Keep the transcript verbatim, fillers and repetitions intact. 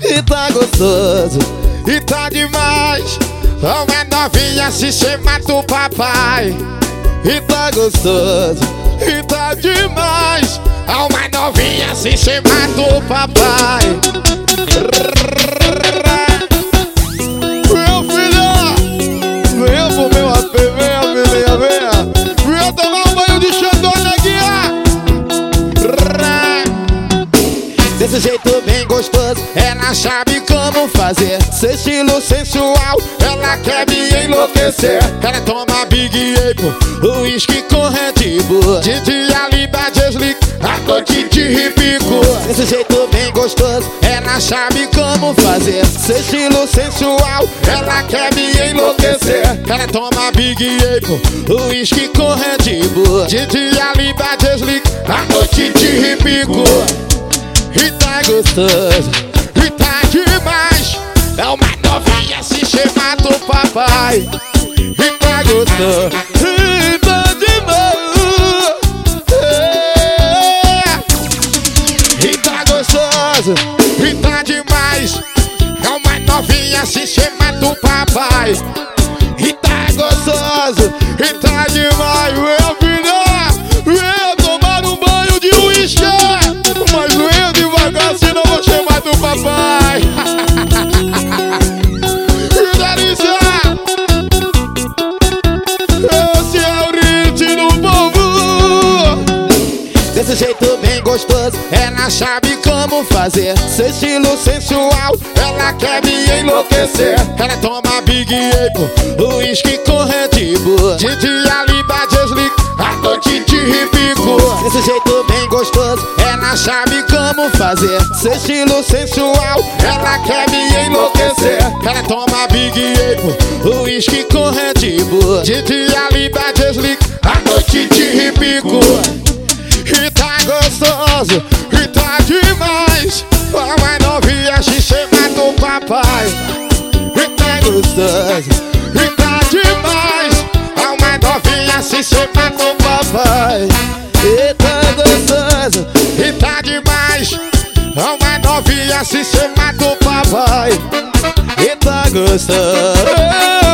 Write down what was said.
e tá gostoso, e tá demais. Uma novinha se chama do papai, e tá gostoso, e tá demais. Uma novinha se chama do papai. Meu filho, venha pro meu A P, venha, venha, venha. Venha tomar um banho de xandona aqui, ó. Desse jeito bem gostoso, ela sabe como fazer. Seu estilo sensual, ela quer me enlouquecer. Ela toma Big Apple, uísque com Red Bull. De dia limpa de slick, à noite de ripico. Desse jeito bem gostoso, ela sabe como fazer. Seu estilo sensual, ela quer me enlouquecer. Ela toma Big Apple, uísque com Red Bull. De dia limpa de slick, à noite de ripico. E tá gostoso, e tá demais. É uma novinha se chama do papai. E tá gostoso, e tá demais. É. E tá gostoso, e tá demais. É uma novinha se chama do papai. E tá gostoso, e tá demais. Meu filho, venha tomar um banho de uísque. Mas venha devagar, senão vou chamar do papai. E delícia, esse é o ritmo do povo. Desse jeito bem gostoso, ela sabe como fazer. Seu estilo sensual, ela quer me enlouquecer. Ela toma Big Apple, uísque com Red Bull. De dia limpa de slick, à noite de ripico. Desse jeito bem gostoso, ela sabe como fazer. Seu estilo sensual, ela quer me enlouquecer. Ela toma Big Apple, uísque com Red Bull. De dia limpa de slick, à noite de ripico. E tá gostoso, e tá demais. Uma novinha se chama do papai. E tá gostoso, e tá demais. Uma novinha se chama do papai. E tá gostoso, e tá demais. Uma novinha se chama do papai. E tá gostoso.